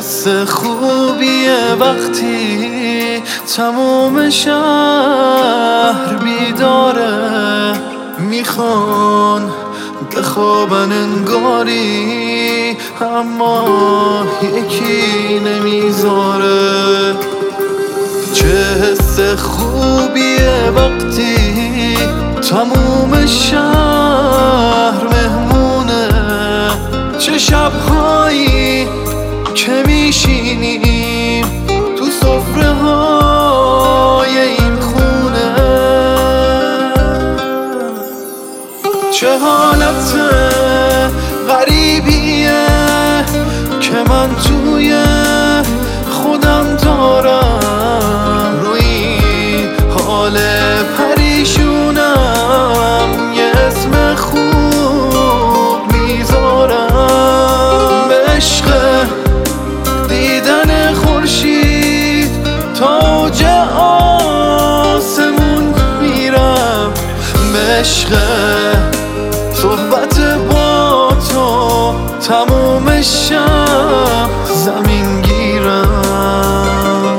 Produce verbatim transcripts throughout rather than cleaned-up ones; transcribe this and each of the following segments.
حس خوبیه وقتی تموم شهر بیداره، میخوان بخوابن انگاری اما یکی نمیذاره. چه حس خوبیه وقتی تموم شهر مهمونه، چه شبهایی که میشینیم تو سفره های این خونه، چه حالت غریبیه که من توی خودم دارم، روی حال پریشونم یه اسم خوب میذارم. به عشق دیدن خورشید تا اوج آسمون میرم، به عشق صحبت با تو تموم شب زمین گیرم.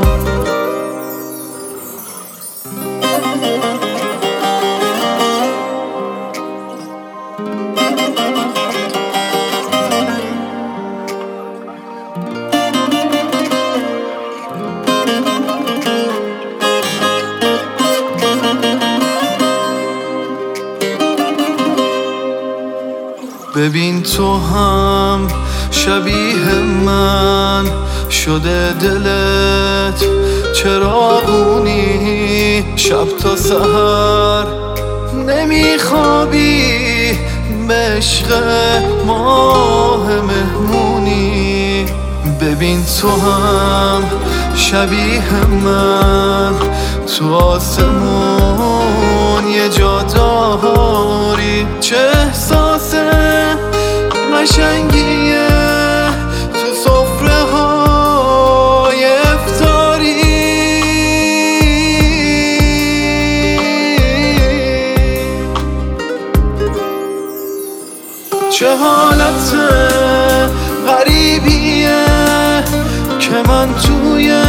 ببین تو هم شبیه من شده دلت چراغونی، شب تا سحر نمیخوابی به عشق ماه مهمونی. ببین تو هم شبیه من تو آسمون یه جا داری، چه احساس قشنگیه تو سفره های افطاری، چه حالت غریبیه که من توی